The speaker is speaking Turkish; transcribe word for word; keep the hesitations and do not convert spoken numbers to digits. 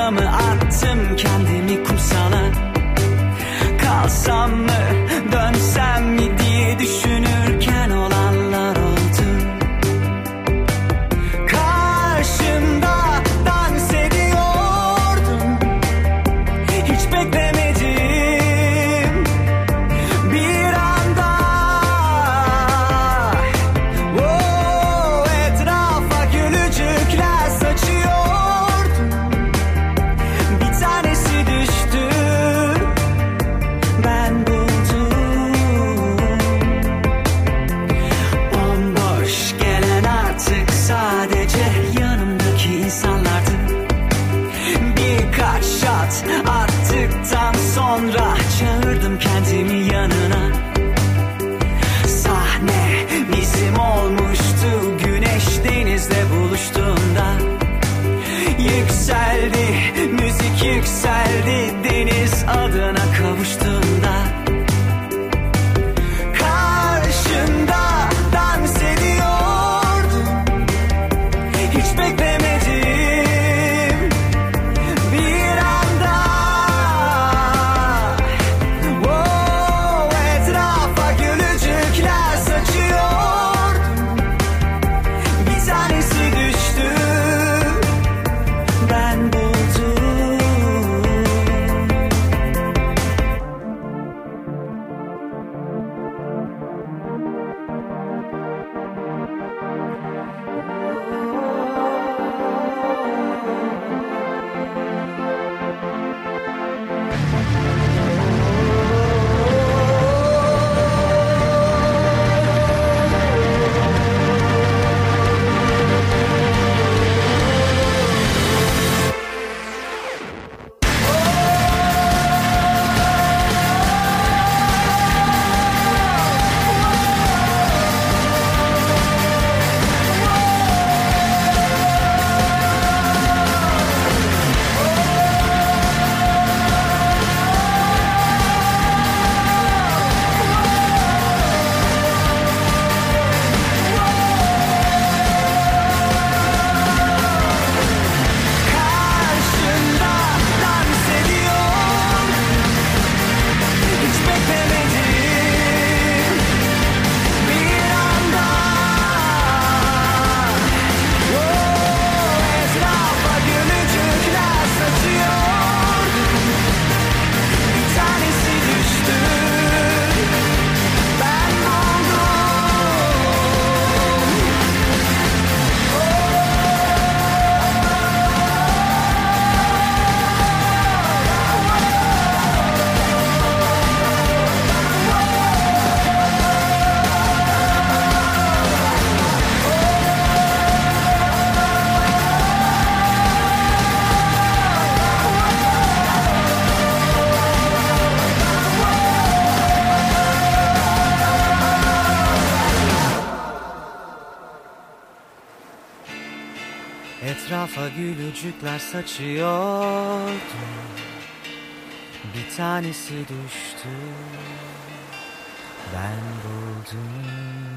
da mı attım kendimi kumsala? Kalsam mı dönsem mi diye düşünürken olanlar oldu. Karşımda dans ediyordum, hiç beklemedim bir anda. Oh, etrafa gülücükler saçıyordum, bir tanesi düştü, ben buldum. Bomboş gelen artık sadece yanımdaki insanlardı. Birkaç şat attıktan sonra çağırdım kendimi yanına. Sahne bizim olmuştu güneş denizle buluştuğunda. Yükseldi müzik, yükseldi deniz adına kavuştuğunda. Karşımda dans ediyordum, hiç beklemedim bir anda. Oh, etrafa gülücükler saçıyordum, bir tanesi düştü, ben buldum. Karşımda dans ediyordum, hiç beklemedim bir anda. Oh, etrafa gülücükler saçıyordum, bir tanesi düştü, ben Etrafa gülücükler saçıyordum, bir tanesi düştü, ben buldum.